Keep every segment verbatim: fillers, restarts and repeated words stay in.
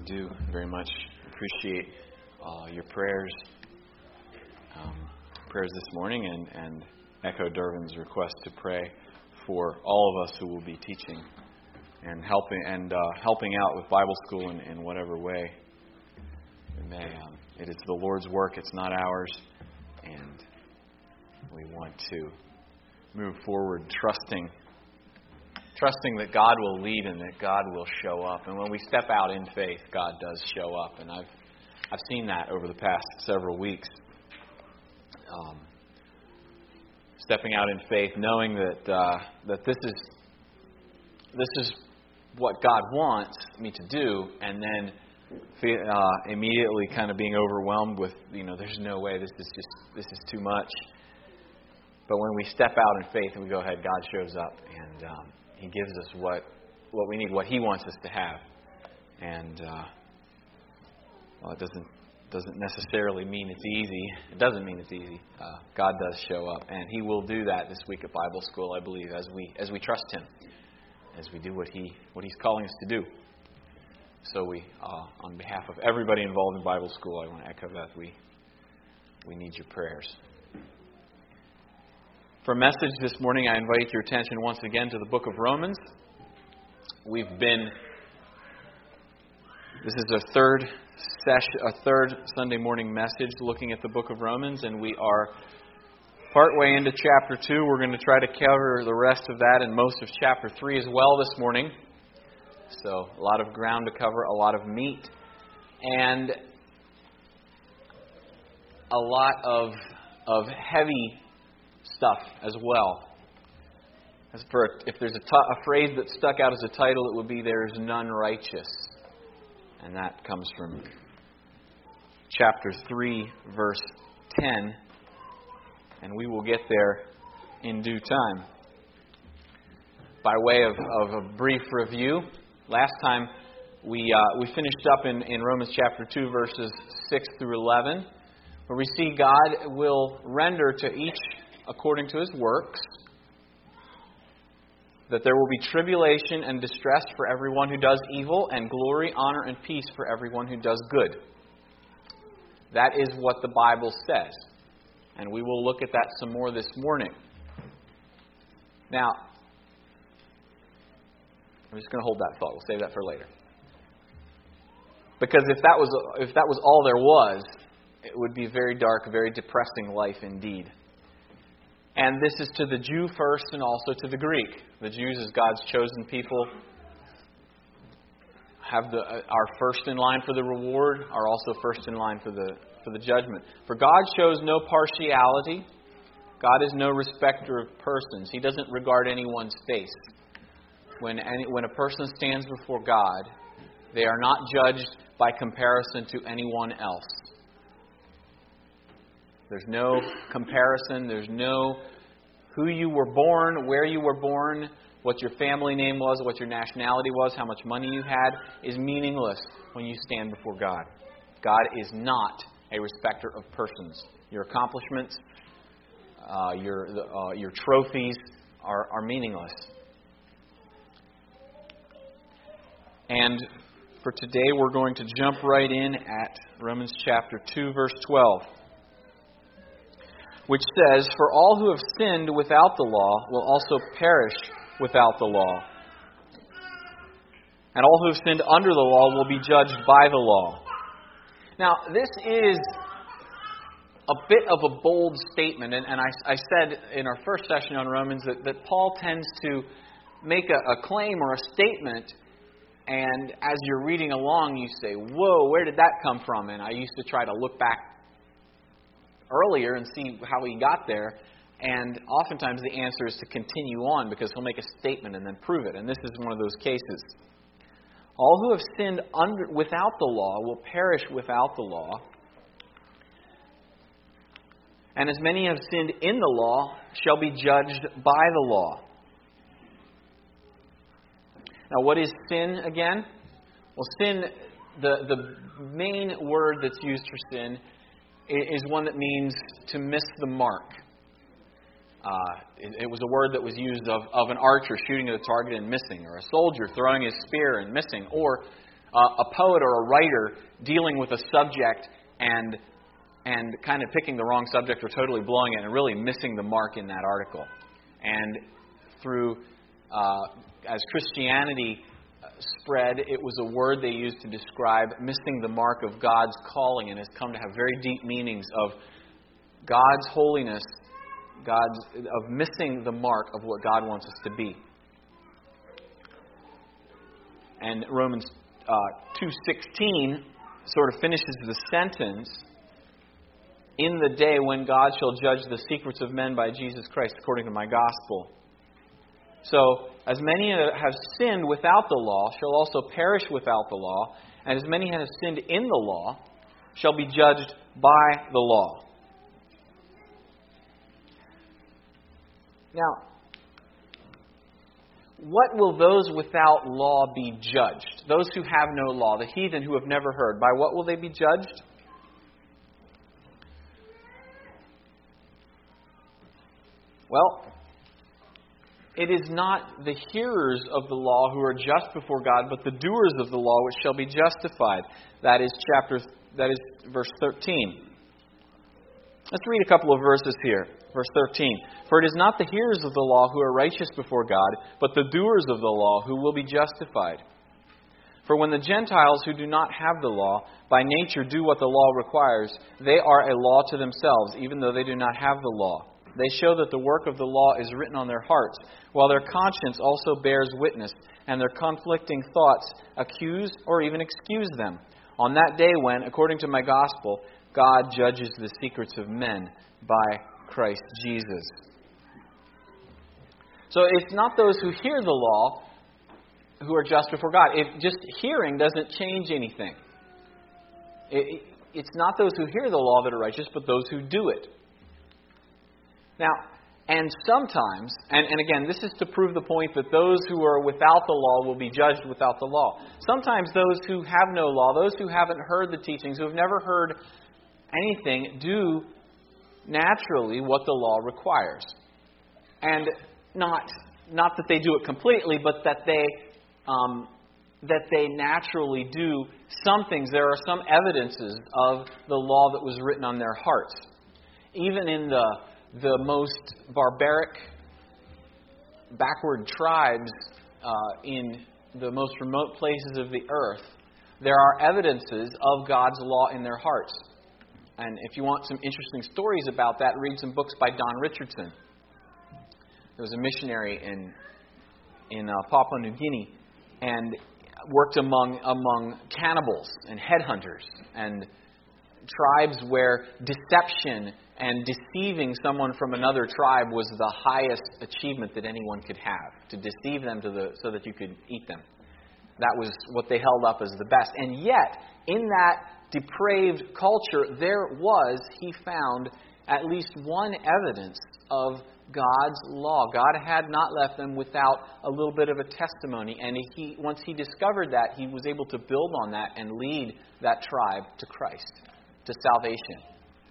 do very much appreciate uh, your prayers, um, prayers this morning, and, and echo Dervin's request to pray for all of us who will be teaching and helping and uh, helping out with Bible school in, in whatever way it may. Um, it is the Lord's work; it's not ours, and we want to move forward, trusting. Trusting that God will lead and that God will show up. And when we step out in faith, God does show up. And I've I've seen that over the past several weeks. Um, stepping out in faith, knowing that uh, that this is this is what God wants me to do, and then uh, immediately kind of being overwhelmed with, you know, there's no way, this is just this is too much. But when we step out in faith and we go ahead, God shows up and um, He gives us what what we need, what He wants us to have. And uh, well, it doesn't doesn't necessarily mean it's easy. It doesn't mean it's easy. Uh, God does show up, and He will do that this week at Bible school, I believe, as we as we trust Him, as we do what He what He's calling us to do. So we, uh, on behalf of everybody involved in Bible school, I want to echo that we we need your prayers. For a message this morning, I invite your attention once again to the book of Romans. We've been, this is a third session, a third Sunday morning message looking at the book of Romans, and we are partway into chapter two. We're going to try to cover the rest of that and most of chapter three as well this morning. So a lot of ground to cover, a lot of meat, and a lot of of heavy stuff as well. As for if there's a, t- a phrase that stuck out as a title, it would be "There's none righteous," and that comes from chapter three, verse ten, and we will get there in due time. By way of, of a brief review, last time we uh, we finished up in, in Romans chapter two, verses six through eleven, where we see God will render to each according to His works, that there will be tribulation and distress for everyone who does evil, and glory, honor, and peace for everyone who does good. That is what the Bible says. And we will look at that some more this morning. Now, I'm just going to hold that thought. We'll save that for later. Because if that was if that was all there was, it would be a very dark, very depressing life indeed. And this is to the Jew first and also to the Greek. The Jews, as God's chosen people, have the are first in line for the reward, are also first in line for the for the judgment. For God shows no partiality. God is no respecter of persons. He doesn't regard anyone's face. When any, when a person stands before God, they are not judged by comparison to anyone else. There's no comparison. There's no who you were born, where you were born, what your family name was, what your nationality was, how much money you had, is meaningless when you stand before God. God is not a respecter of persons. Your accomplishments, uh, your uh, your trophies are, are meaningless. And for today, we're going to jump right in at Romans chapter two, verse twelve. Which says, "For all who have sinned without the law will also perish without the law. And all who have sinned under the law will be judged by the law." Now, this is a bit of a bold statement. And, and I, I said in our first session on Romans that, that Paul tends to make a, a claim or a statement, and as you're reading along, you say, "Whoa, where did that come from?" And I used to try to look back earlier and see how he got there, and oftentimes the answer is to continue on, because he'll make a statement and then prove it, and this is one of those cases. All who have sinned under, without the law will perish without the law, and as many have sinned in the law shall be judged by the law. Now, what is sin again? Well, sin, the, the main word that's used for sin is one that means to miss the mark. Uh, it, it was a word that was used of, of an archer shooting at a target and missing, or a soldier throwing his spear and missing, or uh, a poet or a writer dealing with a subject and and kind of picking the wrong subject or totally blowing it and really missing the mark in that article. And through, uh, as Christianity spread, it was a word they used to describe missing the mark of God's calling, and has come to have very deep meanings of God's holiness, God's of missing the mark of what God wants us to be. And Romans uh, two sixteen sort of finishes the sentence, "In the day when God shall judge the secrets of men by Jesus Christ, according to my gospel." So, as many have sinned without the law shall also perish without the law, and as many have sinned in the law shall be judged by the law. Now, what will those without law be judged? Those who have no law, the heathen who have never heard, by what will they be judged? Well, it is not the hearers of the law who are just before God, but the doers of the law which shall be justified. That is chapter. That is verse thirteen. Let's read a couple of verses here. Verse thirteen. "For it is not the hearers of the law who are righteous before God, but the doers of the law who will be justified. For when the Gentiles who do not have the law, by nature do what the law requires, they are a law to themselves, even though they do not have the law. They show that the work of the law is written on their hearts, while their conscience also bears witness, and their conflicting thoughts accuse or even excuse them. On that day when, according to my gospel, God judges the secrets of men by Christ Jesus." So it's not those who hear the law who are just before God. If just hearing doesn't change anything. It, it's not those who hear the law that are righteous, but those who do it. Now, and sometimes, and, and again, this is to prove the point that those who are without the law will be judged without the law. Sometimes those who have no law, those who haven't heard the teachings, who have never heard anything, do naturally what the law requires. And not not that they do it completely, but that they um, that they naturally do some things. There are some evidences of the law that was written on their hearts. Even in the the most barbaric, backward tribes uh, in the most remote places of the earth, there are evidences of God's law in their hearts. And if you want some interesting stories about that, read some books by Don Richardson. There was a missionary in in uh, Papua New Guinea and worked among among cannibals and headhunters and tribes where deception and deceiving someone from another tribe was the highest achievement that anyone could have, to deceive them to the so that you could eat them. That was what they held up as the best. And yet, in that depraved culture, there was, he found, at least one evidence of God's law. God had not left them without a little bit of a testimony. And he, once he discovered that, he was able to build on that and lead that tribe to Christ, to salvation.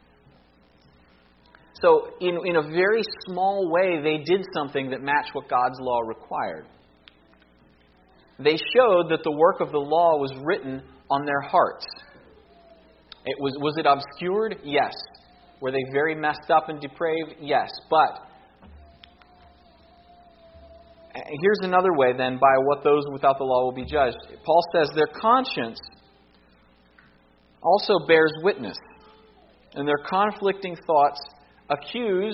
So, in, in a very small way, they did something that matched what God's law required. They showed that the work of the law was written on their hearts. It was, was it obscured? Yes. Were they very messed up and depraved? Yes. But here's another way then by what those without the law will be judged. Paul says their conscience also bears witness, and their conflicting thoughts accuse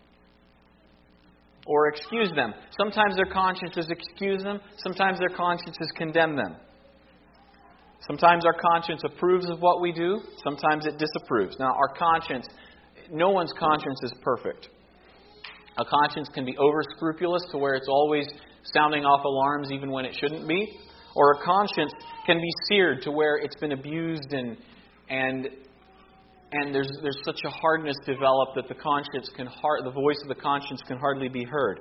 or excuse them. Sometimes their consciences excuse them. Sometimes their consciences condemn them. Sometimes our conscience approves of what we do. Sometimes it disapproves. Now, our conscience, no one's conscience is perfect. A conscience can be over-scrupulous to where it's always sounding off alarms even when it shouldn't be. Or a conscience can be seared to where it's been abused and and and there's there's such a hardness developed that the conscience can hard, the voice of the conscience can hardly be heard.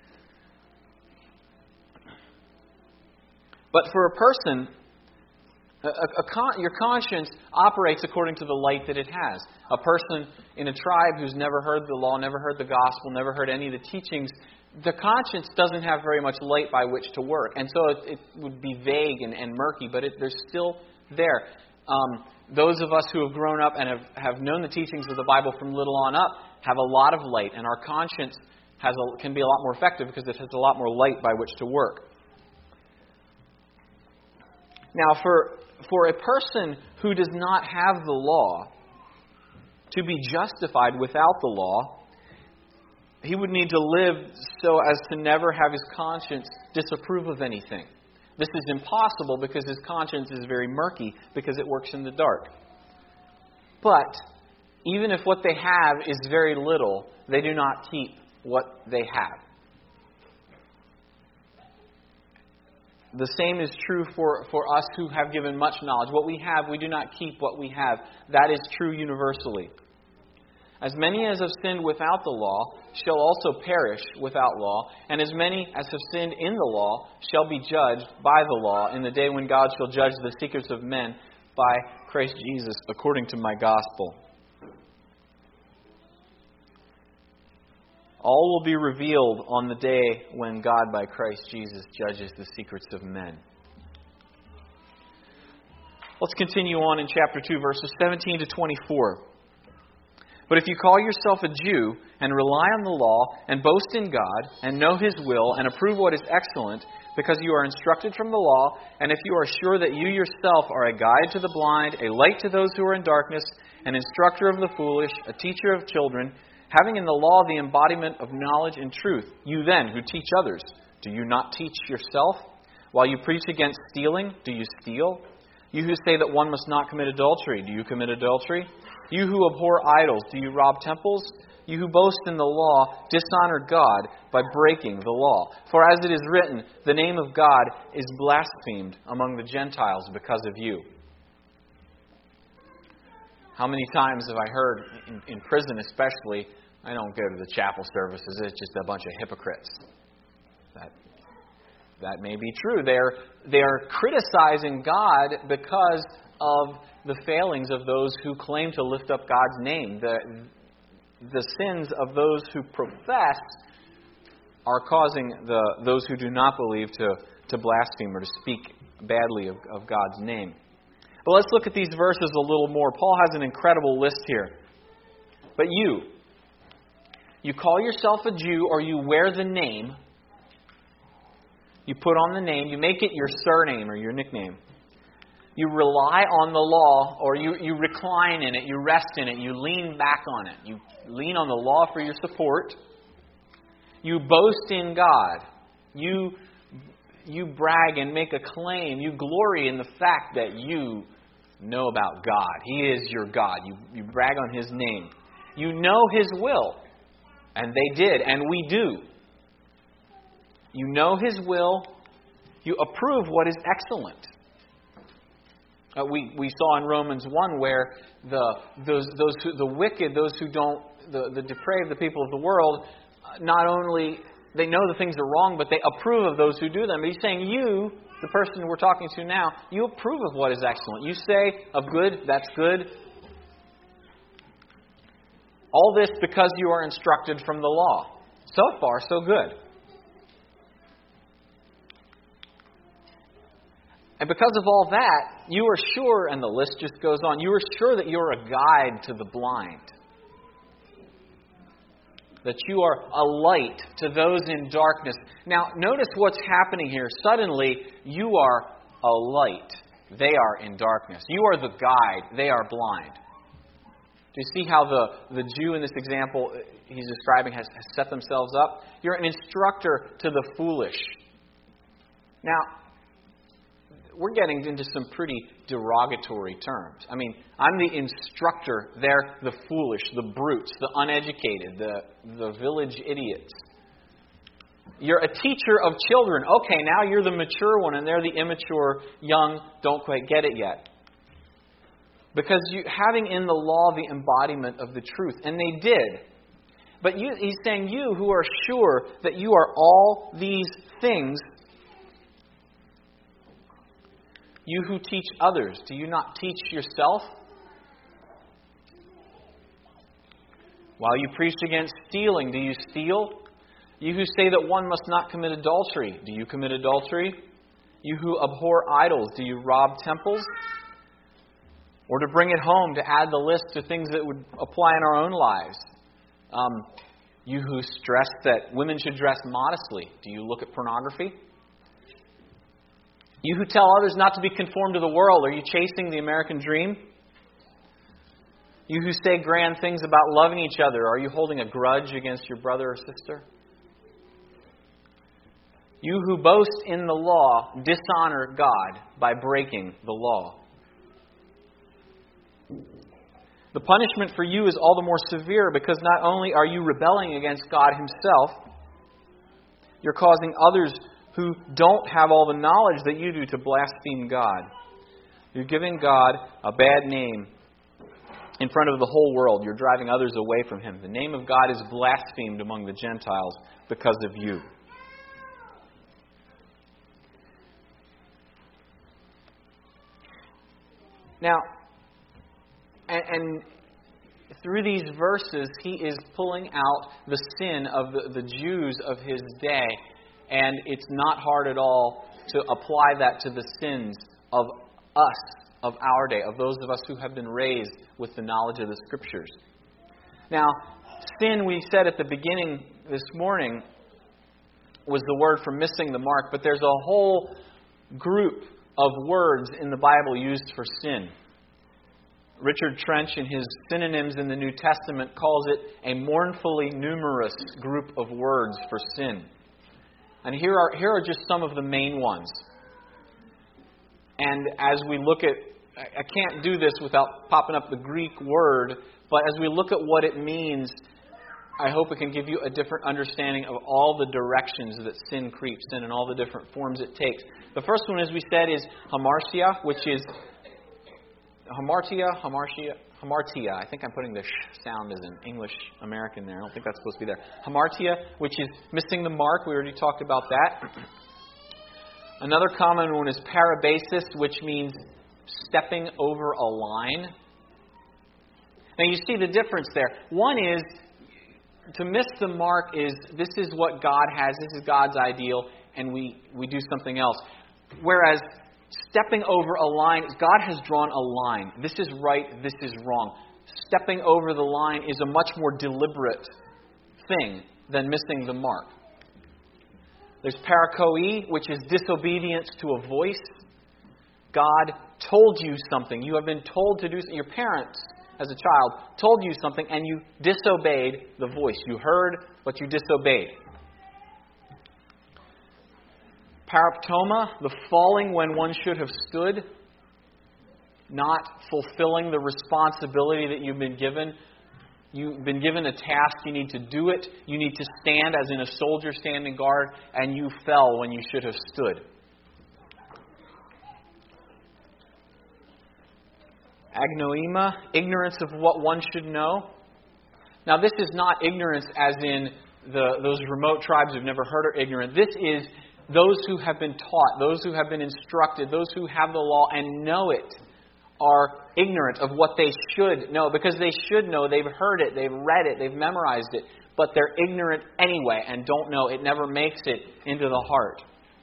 But for a person, a, a con, your conscience operates according to the light that it has. A person in a tribe who's never heard the law, never heard the gospel, never heard any of the teachings, the conscience doesn't have very much light by which to work. And so it, it would be vague and, and murky, but it, they're still there. Um, those of us who have grown up and have, have known the teachings of the Bible from little on up have a lot of light, and our conscience has a, can be a lot more effective because it has a lot more light by which to work. Now, for, for a person who does not have the law, to be justified without the law, he would need to live so as to never have his conscience disapprove of anything. This is impossible because his conscience is very murky because it works in the dark. But even if what they have is very little, they do not keep what they have. The same is true for, for us who have given much knowledge. What we have, we do not keep what we have. That is true universally. As many as have sinned without the law shall also perish without law, and as many as have sinned in the law shall be judged by the law in the day when God shall judge the secrets of men by Christ Jesus, according to my gospel. All will be revealed on the day when God, by Christ Jesus, judges the secrets of men. Let's continue on in chapter two, verses seventeen to twenty-four. But if you call yourself a Jew and rely on the law and boast in God and know His will and approve what is excellent, because you are instructed from the law, and if you are sure that you yourself are a guide to the blind, a light to those who are in darkness, an instructor of the foolish, a teacher of children, having in the law the embodiment of knowledge and truth, you then who teach others, do you not teach yourself? While you preach against stealing, do you steal? You who say that one must not commit adultery, do you commit adultery? You who abhor idols, do you rob temples? You who boast in the law, dishonor God by breaking the law. For as it is written, the name of God is blasphemed among the Gentiles because of you. How many times have I heard, in, in prison especially, I don't go to the chapel services, it's just a bunch of hypocrites. That, that may be true. They're, they're criticizing God because of the failings of those who claim to lift up God's name. The, the sins of those who profess are causing the, those who do not believe to, to blaspheme or to speak badly of, of God's name. But let's look at these verses a little more. Paul has an incredible list here. But you, you call yourself a Jew, or you wear the name. You put on the name. You make it your surname or your nickname. You rely on the law, or you, you recline in it. You rest in it. You lean back on it. You lean on the law for your support. You boast in God. You, you brag and make a claim. You glory in the fact that you know about God. He is your God. You, you brag on His name. You know His will. And they did, and we do. You know His will. You approve what is excellent. Uh, we, we saw in Romans one where the those those who, the wicked, those who don't, the, the depraved, the people of the world, uh, not only they know the things are wrong, but they approve of those who do them. But he's saying you, the person we're talking to now, you approve of what is excellent. You say of good, that's good. All this because you are instructed from the law. So far, so good. And because of all that, you are sure, and the list just goes on, you are sure that you're a guide to the blind. That you are a light to those in darkness. Now, notice what's happening here. Suddenly, you are a light. They are in darkness. You are the guide. They are blind. Do you see how the, the Jew in this example he's describing has, has set themselves up? You're an instructor to the foolish. Now, we're getting into some pretty derogatory terms. I mean, I'm the instructor, they're the foolish, the brutes, the uneducated, the, the village idiots. You're a teacher of children. Okay, now you're the mature one and they're the immature, young, don't quite get it yet. Because you having in the law the embodiment of the truth, and they did. But you, he's saying, you who are sure that you are all these things, you who teach others, do you not teach yourself? While you preach against stealing, do you steal? You who say that one must not commit adultery, do you commit adultery? You who abhor idols, do you rob temples? Or to bring it home, to add the list to things that would apply in our own lives. Um, you who stress that women should dress modestly, do you look at pornography? You who tell others not to be conformed to the world, are you chasing the American dream? You who say grand things about loving each other, are you holding a grudge against your brother or sister? You who boast in the law, dishonor God by breaking the law. The punishment for you is all the more severe because not only are you rebelling against God Himself, you're causing others who don't have all the knowledge that you do to blaspheme God. You're giving God a bad name in front of the whole world. You're driving others away from Him. The name of God is blasphemed among the Gentiles because of you. Now, and, and through these verses, he is pulling out the sin of the, the Jews of his day. And it's not hard at all to apply that to the sins of us, of our day, of those of us who have been raised with the knowledge of the Scriptures. Now, sin, we said at the beginning this morning, was the word for missing the mark. But there's a whole group of words in the Bible used for sin. Richard Trench, in his Synonyms in the New Testament, calls it a mournfully numerous group of words for sin. And here are, here are just some of the main ones. And as we look at, I can't do this without popping up the Greek word, but as we look at what it means, I hope it can give you a different understanding of all the directions that sin creeps in and all the different forms it takes. The first one, as we said, is hamartia, which is hamartia, hamartia, hamartia. I think I'm putting the sh sound as an English American there. I don't think that's supposed to be there. Hamartia, which is missing the mark. We already talked about that. Another common one is parabasis, which means stepping over a line. Now you see the difference there. One is, to miss the mark is, this is what God has, this is God's ideal, and we, we do something else. Whereas stepping over a line, God has drawn a line. This is right, this is wrong. Stepping over the line is a much more deliberate thing than missing the mark. There's parakoi, which is disobedience to a voice. God told you something. You have been told to do something. Your parents, as a child, told you something and you disobeyed the voice. You heard, but you disobeyed. Paraptoma, the falling when one should have stood, not fulfilling the responsibility that you've been given. You've been given a task, you need to do it. You need to stand as in a soldier standing guard, and you fell when you should have stood. Agnoema, ignorance of what one should know. Now this is not ignorance as in the, those remote tribes who've never heard are ignorant. This is those who have been taught, those who have been instructed, those who have the law and know it are ignorant of what they should know. Because they should know, they've heard it, they've read it, they've memorized it, but they're ignorant anyway and don't know. It never makes it into the heart.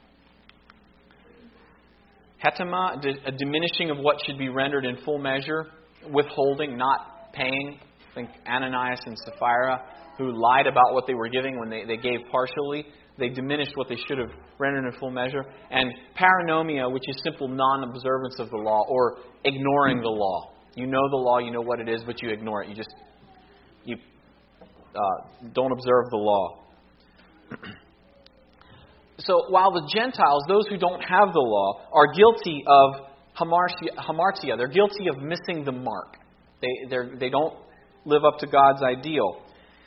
Hetema, a diminishing of what should be rendered in full measure, withholding, not paying. Think Ananias and Sapphira, who lied about what they were giving when they, they gave partially. They diminished what they should have rendered in full measure. And paranomia, which is simple non-observance of the law, or ignoring the law. You know the law, you know what it is, but you ignore it. You just you uh, don't observe the law. So while the Gentiles, those who don't have the law, are guilty of hamartia, hamartia they're guilty of missing the mark. They they're, they don't live up to God's ideal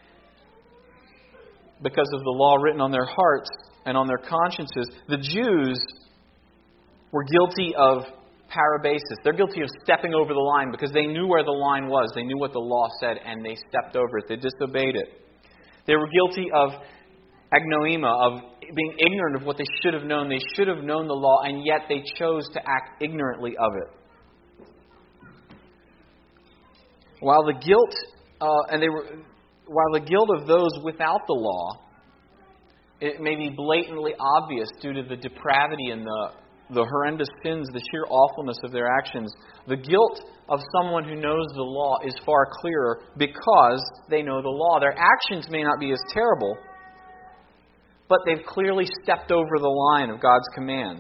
because of the law written on their hearts and on their consciences. The Jews were guilty of parabasis. They're guilty of stepping over the line because they knew where the line was. They knew what the law said and they stepped over it. They disobeyed it. They were guilty of agnoema, of being ignorant of what they should have known. They should have known the law, and yet they chose to act ignorantly of it. While the guilt, uh, and they were, while the guilt of those without the law It may be blatantly obvious due to the depravity and the, the horrendous sins, the sheer awfulness of their actions. The guilt of someone who knows the law is far clearer because they know the law. Their actions may not be as terrible, but they've clearly stepped over the line of God's commands.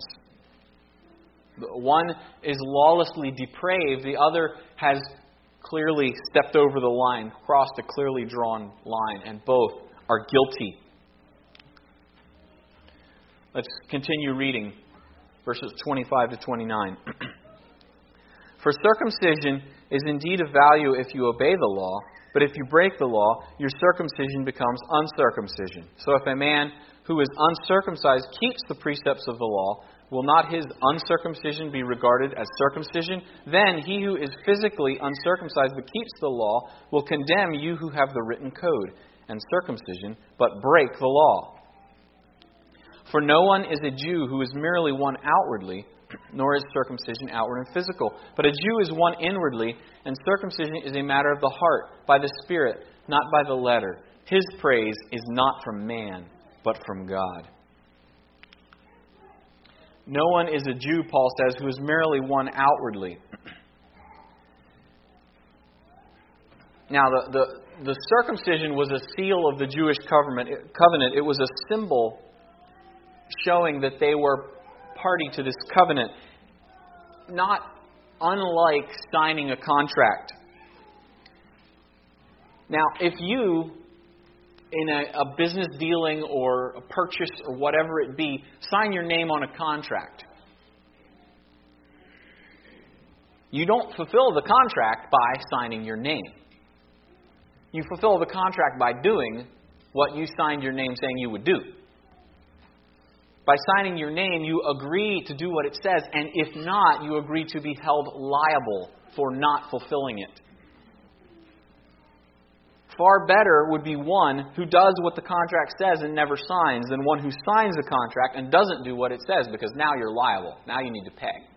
One is lawlessly depraved. The other has clearly stepped over the line, crossed a clearly drawn line, and both are guilty. Let's continue reading verses twenty-five to twenty-nine. For circumcision is indeed of value if you obey the law, but if you break the law, your circumcision becomes uncircumcision. So if a man who is uncircumcised keeps the precepts of the law, will not his uncircumcision be regarded as circumcision? Then he who is physically uncircumcised but keeps the law will condemn you who have the written code and circumcision, but break the law. For no one is a Jew who is merely one outwardly, nor is circumcision outward and physical. But a Jew is one inwardly, and circumcision is a matter of the heart, by the Spirit, not by the letter. His praise is not from man, but from God. No one is a Jew, Paul says, who is merely one outwardly. Now, the, the, the circumcision was a seal of the Jewish covenant. It was a symbol showing that they were party to this covenant, not unlike signing a contract. Now, if you, in a, a business dealing or a purchase or whatever it be, sign your name on a contract, you don't fulfill the contract by signing your name. You fulfill the contract by doing what you signed your name saying you would do. By signing your name, you agree to do what it says, and if not, you agree to be held liable for not fulfilling it. Far better would be one who does what the contract says and never signs than one who signs the contract and doesn't do what it says, because now you're liable. Now you need to pay.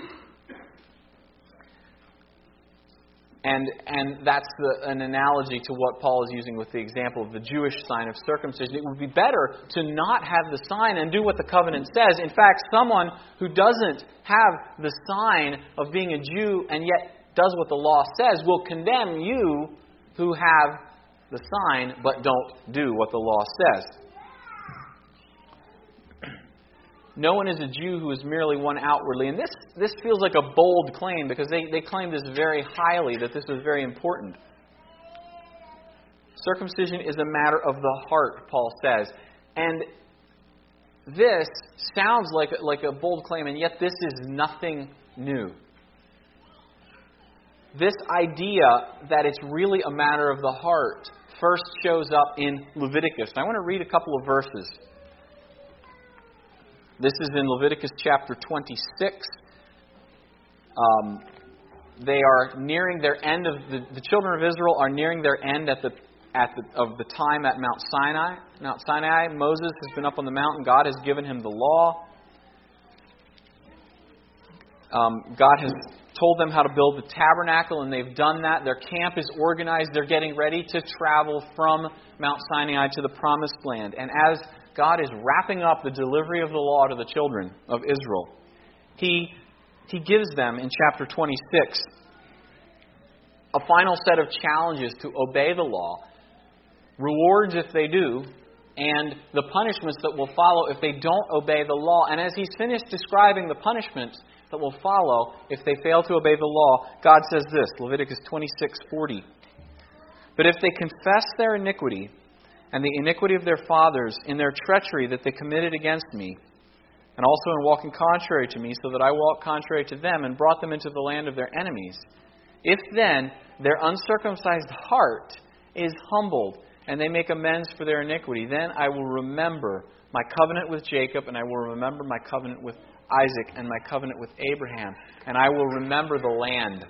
And and that's the, an analogy to what Paul is using with the example of the Jewish sign of circumcision. It would be better to not have the sign and do what the covenant says. In fact, someone who doesn't have the sign of being a Jew and yet does what the law says will condemn you who have the sign but don't do what the law says. No one is a Jew who is merely one outwardly. And this, this feels like a bold claim because they, they claim this very highly, that this is very important. Circumcision is a matter of the heart, Paul says. And this sounds like, like a bold claim, and yet this is nothing new. This idea that it's really a matter of the heart first shows up in Leviticus. I want to read a couple of verses. This is in Leviticus chapter twenty-six. Um, they are nearing their end of the, the children of Israel are nearing their end at the at the of the time at Mount Sinai. Mount Sinai, Moses has been up on the mountain. God has given him the law. Um, God has told them how to build the tabernacle, and they've done that. Their camp is organized. They're getting ready to travel from Mount Sinai to the Promised Land. And as God is wrapping up the delivery of the law to the children of Israel, He, he gives them in chapter twenty-six a final set of challenges to obey the law, rewards if they do, and the punishments that will follow if they don't obey the law. And as He's finished describing the punishments that will follow if they fail to obey the law, God says this, Leviticus twenty-six forty. But if they confess their iniquity and the iniquity of their fathers in their treachery that they committed against me, and also in walking contrary to me, so that I walked contrary to them and brought them into the land of their enemies, if then their uncircumcised heart is humbled and they make amends for their iniquity, then I will remember my covenant with Jacob, and I will remember my covenant with Isaac, and my covenant with Abraham, and I will remember the land.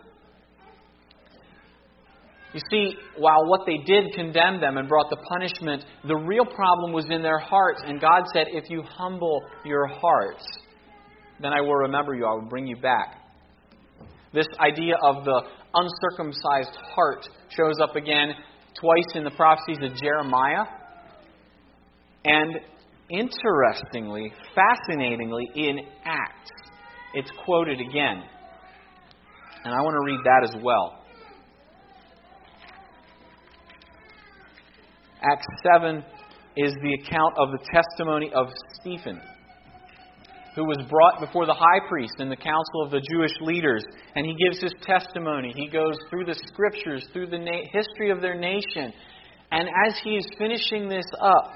You see, while what they did condemned them and brought the punishment, the real problem was in their hearts. And God said, if you humble your hearts, then I will remember you. I will bring you back. This idea of the uncircumcised heart shows up again twice in the prophecies of Jeremiah. And interestingly, fascinatingly, in Acts, it's quoted again. And I want to read that as well. Acts seven is the account of the testimony of Stephen, who was brought before the high priest and the council of the Jewish leaders, and he gives his testimony. He goes through the scriptures, through the na- history of their nation, and as he is finishing this up,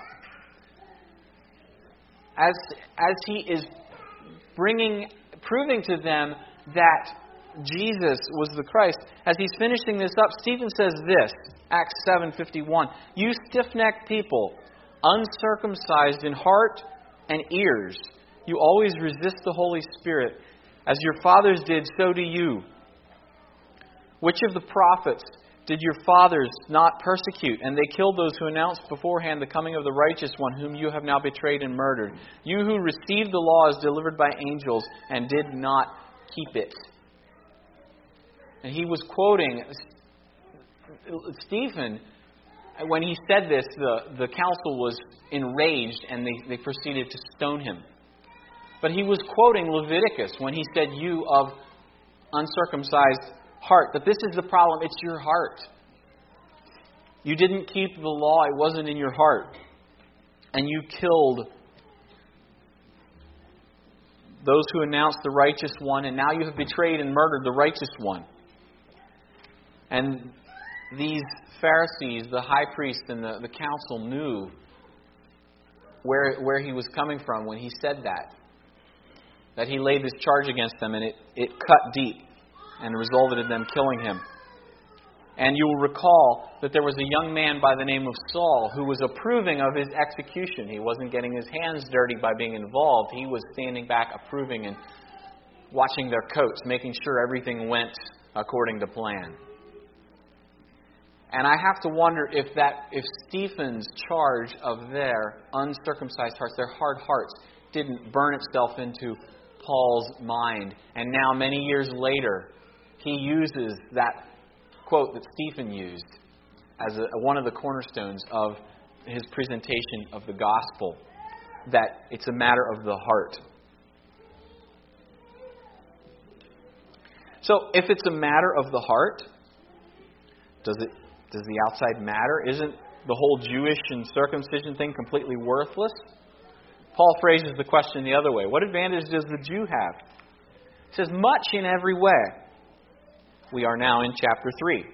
as as he is bringing, proving to them that Jesus was the Christ, as he's finishing this up, Stephen says this, Acts seven fifty-one, "You stiff-necked people, uncircumcised in heart and ears, you always resist the Holy Spirit. As your fathers did, so do you. Which of the prophets did your fathers not persecute? And they killed those who announced beforehand the coming of the righteous one, whom you have now betrayed and murdered. You who received the law as delivered by angels and did not keep it." And he was quoting Stephen. When he said this, the, the council was enraged and they, they proceeded to stone him. But he was quoting Leviticus when he said, "You of uncircumcised heart." That this is the problem. It's your heart. You didn't keep the law. It wasn't in your heart. And you killed those who announced the righteous one. And now you have betrayed and murdered the righteous one. And these Pharisees, the high priest and the, the council knew where, where he was coming from when he said that. That he laid this charge against them, and it, it cut deep and resulted in them killing him. And you will recall that there was a young man by the name of Saul who was approving of his execution. He wasn't getting his hands dirty by being involved. He was standing back approving and watching their coats, making sure everything went according to plan. And I have to wonder if that, if Stephen's charge of their uncircumcised hearts, their hard hearts, didn't burn itself into Paul's mind. And now, many years later, he uses that quote that Stephen used as a, one of the cornerstones of his presentation of the gospel, that it's a matter of the heart. So, if it's a matter of the heart, does it does the outside matter? Isn't the whole Jewish and circumcision thing completely worthless? Paul phrases the question the other way. What advantage does the Jew have? He says, much in every way. We are now in chapter three.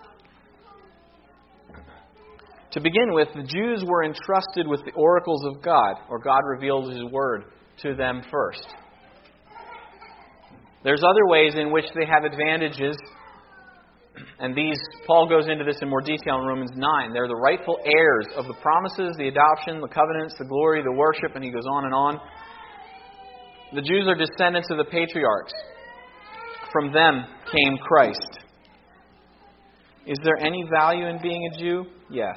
To begin with, the Jews were entrusted with the oracles of God, or God revealed His Word to them first. There's other ways in which they have advantages, and these, Paul goes into this in more detail in Romans nine. They're the rightful heirs of the promises, the adoption, the covenants, the glory, the worship, and he goes on and on. The Jews are descendants of the patriarchs. From them came Christ. Is there any value in being a Jew? Yes.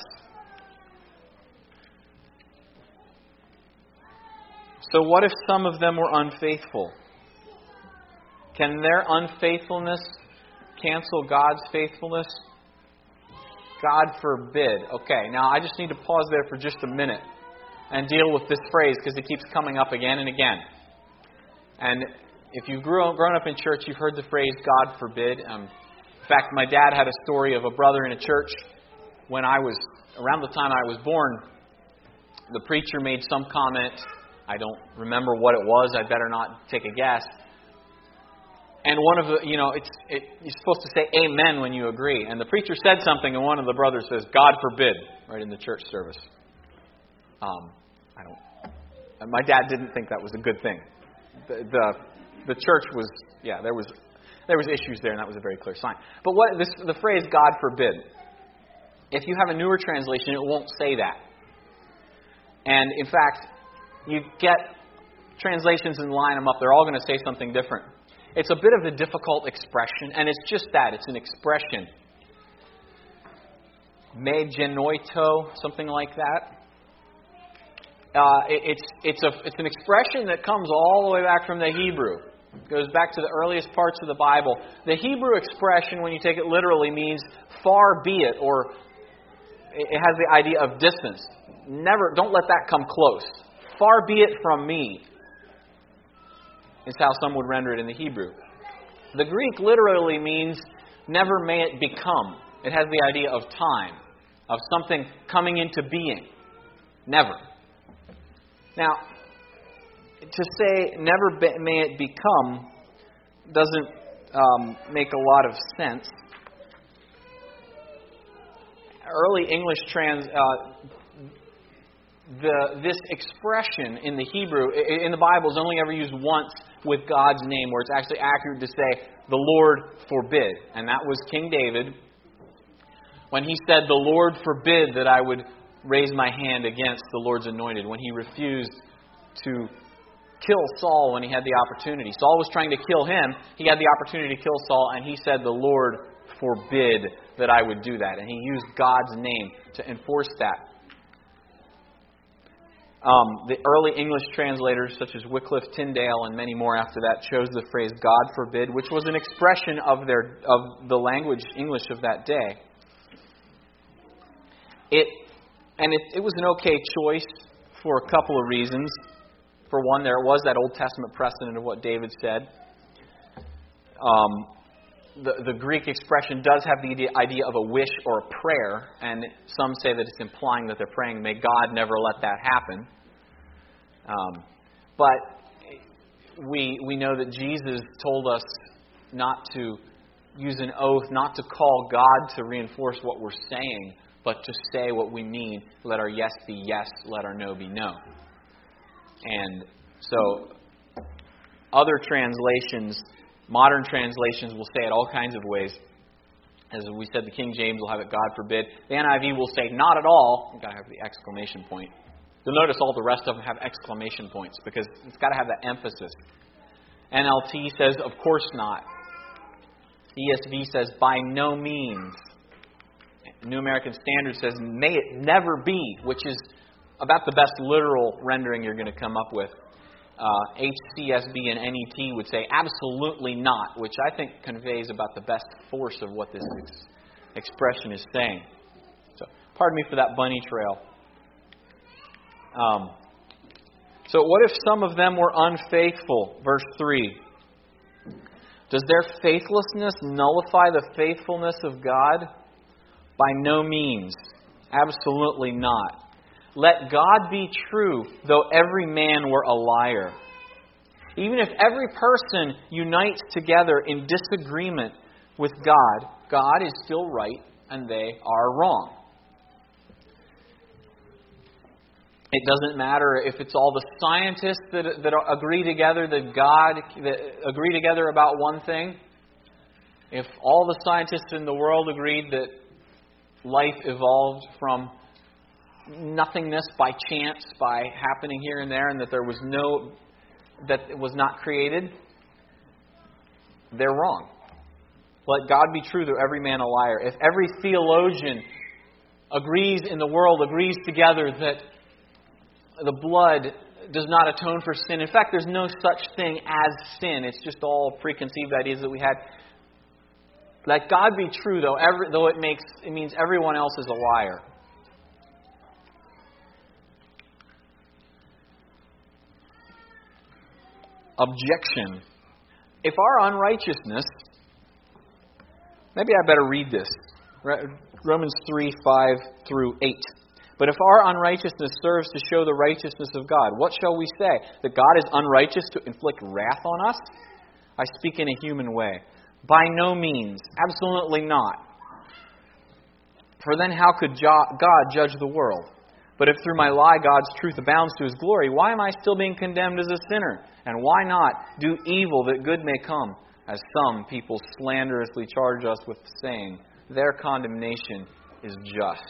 So what if some of them were unfaithful? Can their unfaithfulness cancel God's faithfulness? God forbid. Okay, now I just need to pause there for just a minute and deal with this phrase because it keeps coming up again and again. And if you've grown, grown up in church, you've heard the phrase, God forbid. Um, in fact, my dad had a story of a brother in a church when I was, around the time I was born, the preacher made some comment. I don't remember what it was. I'd better not take a guess. And one of the, you know, it's it, you're supposed to say amen when you agree. And the preacher said something, and one of the brothers says, God forbid, right in the church service. Um, I don't. And my dad didn't think that was a good thing. The, the the church was, yeah, there was there was issues there, and that was a very clear sign. But what this the phrase God forbid. If you have a newer translation, it won't say that. And in fact, you get translations and line them up. They're all going to say something different. It's a bit of a difficult expression, and it's just that. It's an expression. Me genoito, something like that. Uh, it, it's it's a it's an expression that comes all the way back from the Hebrew. It goes back to the earliest parts of the Bible. The Hebrew expression, when you take it literally, means far be it, or it has the idea of distance. Never, don't let that come close. far be it from me, is how some would render it in the Hebrew. The Greek literally means, never may it become. It has the idea of time, of something coming into being. Never. Now, to say, never be, may it become, doesn't um, make a lot of sense. Early English trans... Uh, The, this expression in the Hebrew, in the Bible, is only ever used once with God's name, where it's actually accurate to say, the Lord forbid. And that was King David, when he said, the Lord forbid that I would raise my hand against the Lord's anointed, when he refused to kill Saul when he had the opportunity. Saul was trying to kill him. He had the opportunity to kill Saul, and he said, the Lord forbid that I would do that. And he used God's name to enforce that. Um, the early English translators, such as Wycliffe Tyndale and many more after that, chose the phrase "God forbid," which was an expression of their of the language English of that day. It and it, it was an okay choice for a couple of reasons. For one, there was that Old Testament precedent of what David said. Um, the the Greek expression does have the idea of a wish or a prayer, and some say that it's implying that they're praying, "May God never let that happen." Um, but we we know that Jesus told us not to use an oath, not to call God to reinforce what we're saying, but to say what we mean. Let our yes be yes, let our no be no. And so other translations, modern translations, will say it all kinds of ways. As we said, the King James will have it, God forbid. The N I V will say, not at all. You've got to have the exclamation point. You'll notice all the rest of them have exclamation points because it's got to have that emphasis. N L T says, of course not. E S V says, by no means. New American Standard says, may it never be, which is about the best literal rendering you're going to come up with. Uh, H C S B and N E T would say, absolutely not, which I think conveys about the best force of what this ex- expression is saying. So, pardon me for that bunny trail. Um, so what if some of them were unfaithful? Verse three. Does their faithlessness nullify the faithfulness of God? By no means. Absolutely not. Let God be true, though every man were a liar. Even if every person unites together in disagreement with God, God is still right and they are wrong. It doesn't matter if it's all the scientists that, that agree together that God that agree together about one thing. If all the scientists in the world agreed that life evolved from nothingness by chance, by happening here and there, and that there was no that it was not created, they're wrong. Let God be true, though every man a liar. If every theologian agrees in the world, agrees together that the blood does not atone for sin. In fact, there's no such thing as sin. It's just all preconceived ideas that we had. Let God be true, though, every, though it makes it means everyone else is a liar. Objection. If our unrighteousness, maybe I better read this. Romans three, five through eight. But if our unrighteousness serves to show the righteousness of God, what shall we say? That God is unrighteous to inflict wrath on us? I speak in a human way. By no means. Absolutely not. For then how could God judge the world? But if through my lie God's truth abounds to His glory, why am I still being condemned as a sinner? And why not do evil that good may come? As some people slanderously charge us with saying, their condemnation is just.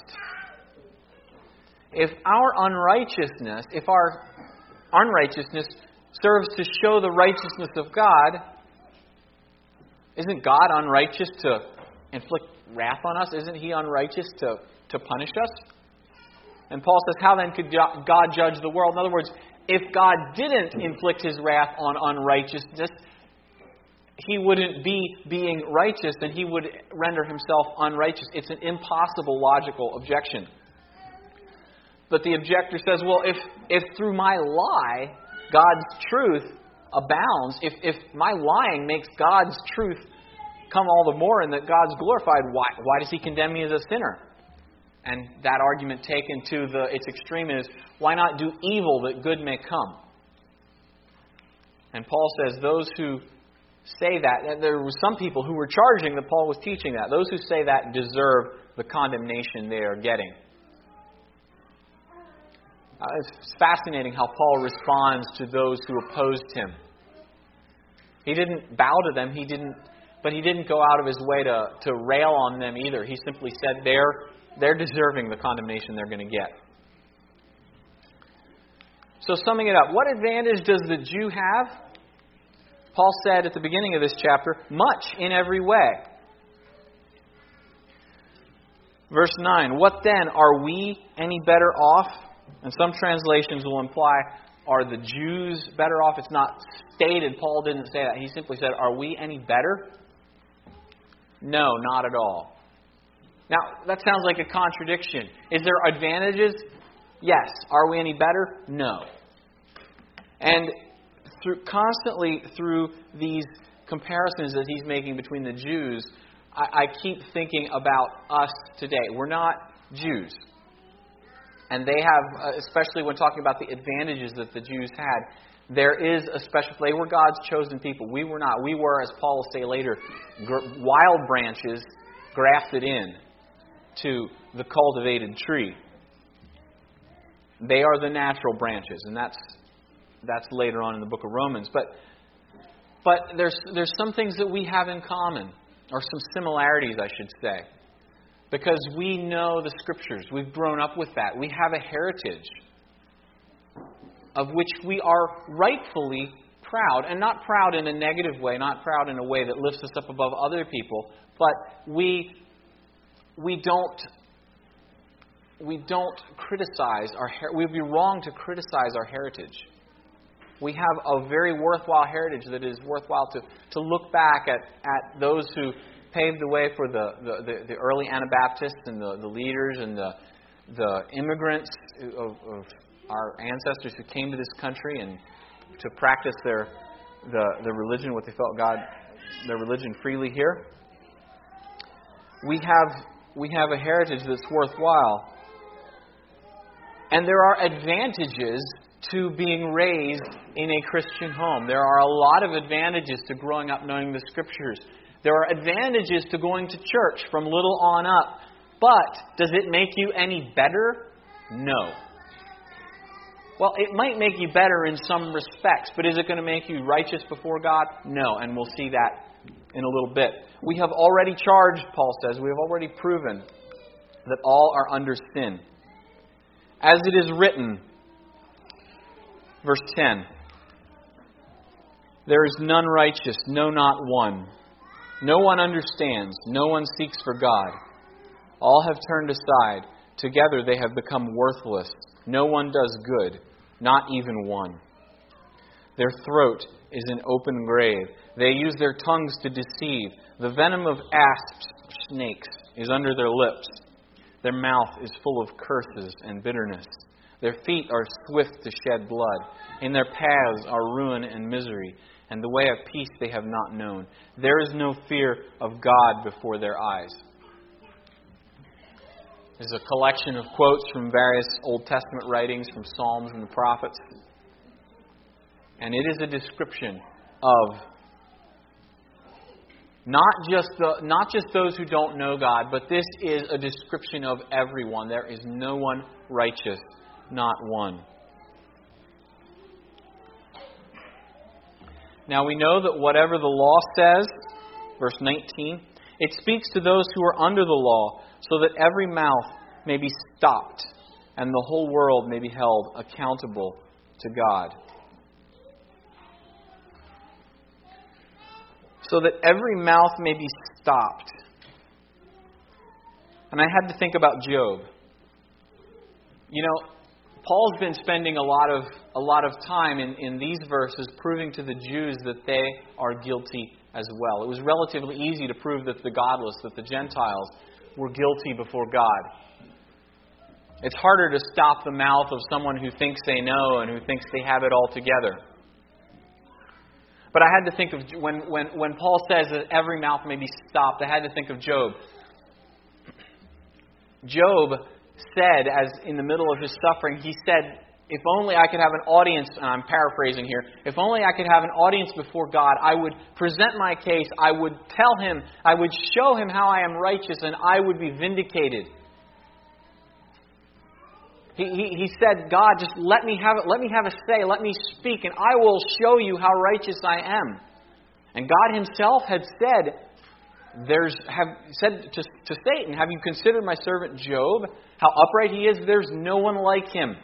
If our unrighteousness, if our unrighteousness serves to show the righteousness of God, isn't God unrighteous to inflict wrath on us? Isn't He unrighteous to, to punish us? And Paul says, how then could God judge the world? In other words, if God didn't inflict His wrath on unrighteousness, He wouldn't be being righteous, and He would render Himself unrighteous. It's an impossible logical objection. but the objector says, well, if, if through my lie God's truth abounds, if, if my lying makes God's truth come all the more and that God's glorified, why, why does He condemn me as a sinner? And that argument taken to the its extreme is, why not do evil that good may come? And Paul says those who say that, there were some people who were charging that Paul was teaching that. Those who say that deserve the condemnation they are getting. Uh, it's fascinating how Paul responds to those who opposed him. He didn't bow to them, he didn't, but he didn't go out of his way to, to rail on them either. He simply said they're, they're deserving the condemnation they're going to get. So summing it up, what advantage does the Jew have? Paul said at the beginning of this chapter, much in every way. Verse nine, what then? Are we any better off? And some translations will imply, are the Jews better off? It's not stated. Paul didn't say that. He simply said, are we any better? No, not at all. Now, that sounds like a contradiction. Is there advantages? Yes. Are we any better? No. And through constantly through these comparisons that he's making between the Jews, I, I keep thinking about us today. We're not Jews. And they have, especially when talking about the advantages that the Jews had, there is a special, they were God's chosen people. We were not. We were, as Paul will say later, gr- wild branches grafted in to the cultivated tree. They are the natural branches, and that's that's later on in the book of Romans. But but there's there's some things that we have in common, or some similarities, I should say. Because we know the Scriptures. We've grown up with that. We have a heritage of which we are rightfully proud. And not proud in a negative way, not proud in a way that lifts us up above other people, but we we don't we don't criticize our her- we'd be wrong to criticize our heritage. We have a very worthwhile heritage that is worthwhile to, to look back at, at those who paved the way for the, the, the, the early Anabaptists and the, the leaders and the the immigrants of, of our ancestors who came to this country and to practice their the, the religion, what they felt God, their religion freely here. We have we have a heritage that's worthwhile. And there are advantages to being raised in a Christian home. There are a lot of advantages to growing up knowing the Scriptures. There are advantages to going to church from little on up. But does it make you any better? No. Well, it might make you better in some respects, but is it going to make you righteous before God? No, and we'll see that in a little bit. We have already charged, Paul says, we have already proven that all are under sin. As it is written, verse ten, there is none righteous, no, not one. No one understands, no one seeks for God. All have turned aside. Together they have become worthless. No one does good, not even one. Their throat is an open grave. They use their tongues to deceive. The venom of asps, snakes, is under their lips. Their mouth is full of curses and bitterness. Their feet are swift to shed blood. In their paths are ruin and misery, and the way of peace they have not known. There is no fear of God before their eyes. This is a collection of quotes from various Old Testament writings, from Psalms and the prophets. And it is a description of not just the, not just those who don't know God, but this is a description of everyone. There is no one righteous, not one. Now we know that whatever the law says, verse nineteen, it speaks to those who are under the law, so that every mouth may be stopped and the whole world may be held accountable to God. So that every mouth may be stopped. And I had to think about Job. You know, Paul's been spending a lot of a lot of time in, in these verses proving to the Jews that they are guilty as well. It was relatively easy to prove that the godless, that the Gentiles, were guilty before God. It's harder to stop the mouth of someone who thinks they know and who thinks they have it all together. But I had to think of, when, when, when Paul says that every mouth may be stopped, I had to think of Job. Job said, as in the middle of his suffering, he said, if only I could have an audience, and I'm paraphrasing here, if only I could have an audience before God, I would present my case, I would tell Him, I would show Him how I am righteous, and I would be vindicated. He, he, he said, God, just let me have it, let me have a say, let me speak, and I will show you how righteous I am. And God Himself had said, There's have said to, to Satan, have you considered my servant Job? How upright he is, there's no one like him.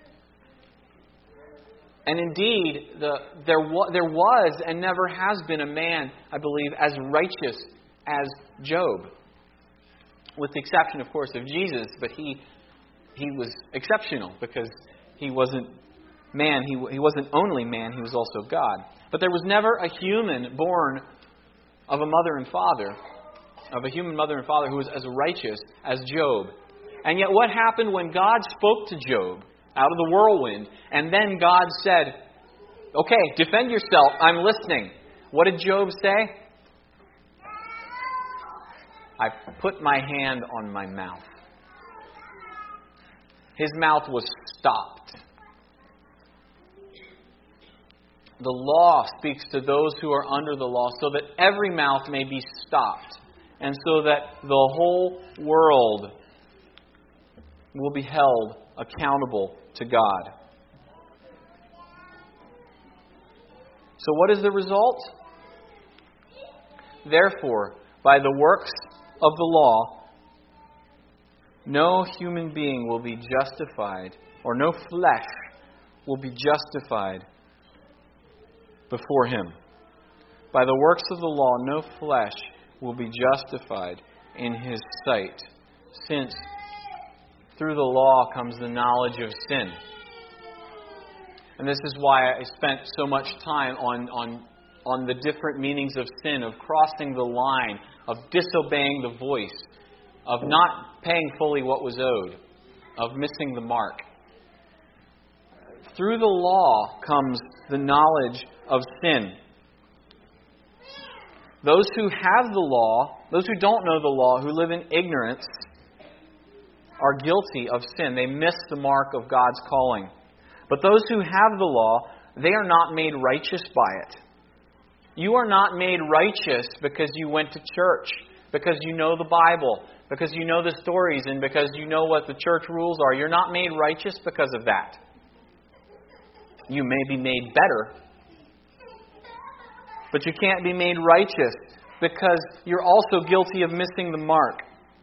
And indeed, the, there, wa, there was and never has been a man, I believe, as righteous as Job. With the exception, of course, of Jesus, but he he was exceptional because he wasn't man, he, he wasn't only man, he was also God. But there was never a human born of a mother and father, of a human mother and father who was as righteous as Job. And yet what happened when God spoke to Job out of the whirlwind, and then God said, okay, defend yourself, I'm listening. What did Job say? I put my hand on my mouth. His mouth was stopped. The law speaks to those who are under the law so that every mouth may be stopped, and so that the whole world will be held accountable to God. So what is the result? Therefore, by the works of the law, no human being will be justified, or no flesh will be justified before Him. By the works of the law, no flesh will be justified in His sight, since through the law comes the knowledge of sin. And this is why I spent so much time on, on, on the different meanings of sin, of crossing the line, of disobeying the voice, of not paying fully what was owed, of missing the mark. Through the law comes the knowledge of sin. Those who have the law, those who don't know the law, who live in ignorance, are guilty of sin. They miss the mark of God's calling. But those who have the law, they are not made righteous by it. You are not made righteous because you went to church, because you know the Bible, because you know the stories, and because you know what the church rules are. You're not made righteous because of that. You may be made better, but you can't be made righteous because you're also guilty of missing the mark.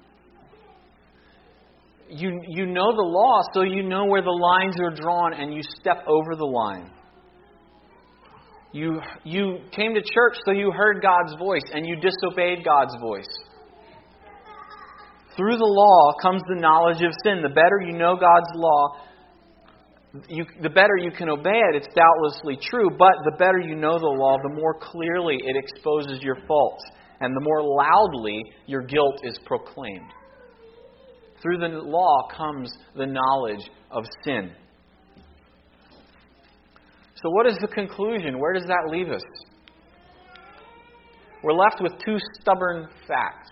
You, you know the law, so you know where the lines are drawn, and you step over the line. You, you came to church, so you heard God's voice, and you disobeyed God's voice. Through the law comes the knowledge of sin. The better you know God's law, you, the better you can obey it. It's doubtlessly true, but the better you know the law, the more clearly it exposes your faults, and the more loudly your guilt is proclaimed. Through the law comes the knowledge of sin. So what is the conclusion? Where does that leave us? We're left with two stubborn facts.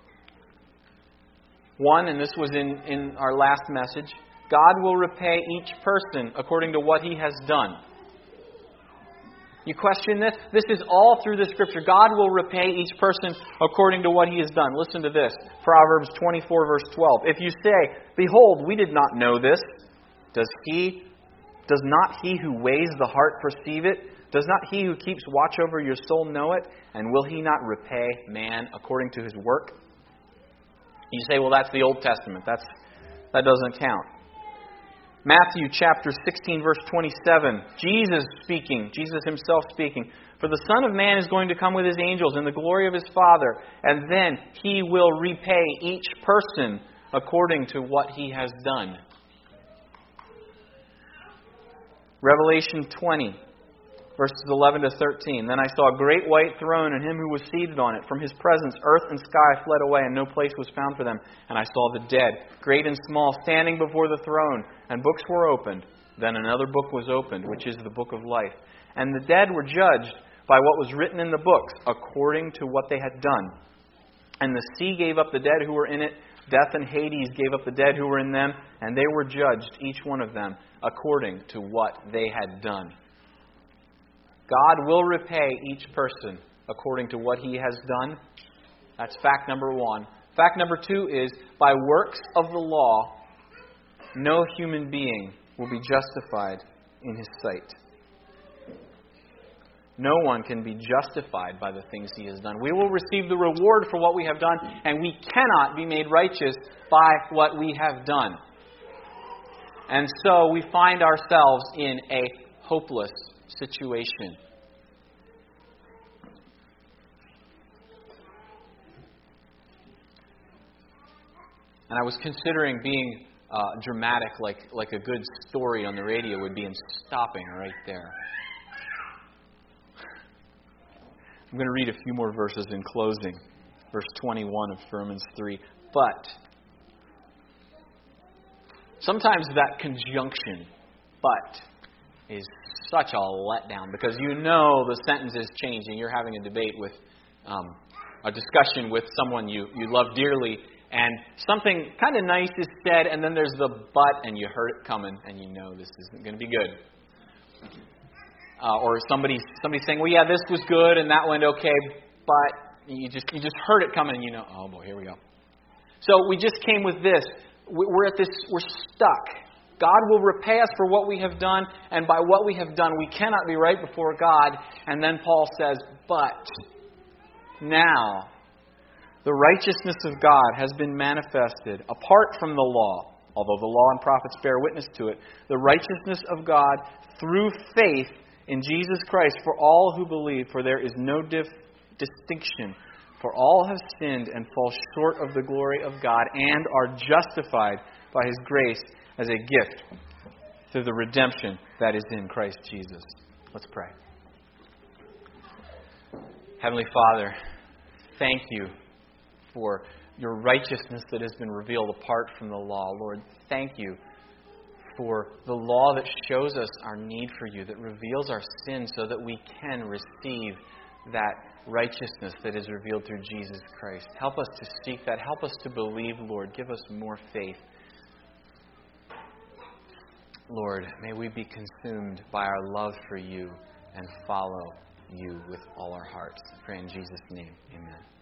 One, and this was in, in our last message, God will repay each person according to what he has done. You question this? This is all through the Scripture. God will repay each person according to what he has done. Listen to this. Proverbs twenty-four, verse twelve. If you say, behold, we did not know this, does he, does not he who weighs the heart perceive it? Does not he who keeps watch over your soul know it? And will he not repay man according to his work? You say, well, that's the Old Testament. That's that doesn't count. Matthew chapter sixteen, verse twenty-seven. Jesus speaking, Jesus himself speaking. For the Son of Man is going to come with his angels in the glory of his Father, and then he will repay each person according to what he has done. Revelation twenty, Verses eleven to thirteen. Then I saw a great white throne and him who was seated on it. From his presence, earth and sky fled away, and no place was found for them. And I saw the dead, great and small, standing before the throne, and books were opened. Then another book was opened, which is the book of life. And the dead were judged by what was written in the books, according to what they had done. And the sea gave up the dead who were in it. Death and Hades gave up the dead who were in them, and they were judged, each one of them, according to what they had done. God will repay each person according to what he has done. That's fact number one. Fact number two is, by works of the law, no human being will be justified in his sight. No one can be justified by the things he has done. We will receive the reward for what we have done, and we cannot be made righteous by what we have done. And so we find ourselves in a hopeless situation. And I was considering being uh, dramatic, like, like a good story on the radio would be, and stopping right there. I'm going to read a few more verses in closing. Verse twenty-one of Romans three. But sometimes that conjunction, but, is such a letdown because you know the sentence is changing. You're having a debate with, um, a discussion with someone you, you love dearly, and something kind of nice is said, and then there's the but, and you heard it coming, and you know this isn't going to be good. Uh, or somebody somebody saying, well, yeah, this was good, and that went okay, but you just you just heard it coming, and you know, oh boy, here we go. So we just came with this. We're at this, we're stuck. God will repay us for what we have done, and by what we have done, we cannot be right before God. And then Paul says, but now the righteousness of God has been manifested apart from the law, although the law and prophets bear witness to it. The righteousness of God through faith in Jesus Christ for all who believe, for there is no dif- distinction. For all have sinned and fall short of the glory of God and are justified by His grace as a gift through the redemption that is in Christ Jesus. Let's pray. Heavenly Father, thank you for your righteousness that has been revealed apart from the law. Lord, thank you for the law that shows us our need for you, that reveals our sin so that we can receive that righteousness that is revealed through Jesus Christ. Help us to seek that. Help us to believe, Lord. Give us more faith. Lord, may we be consumed by our love for you and follow you with all our hearts. I pray in Jesus' name. Amen.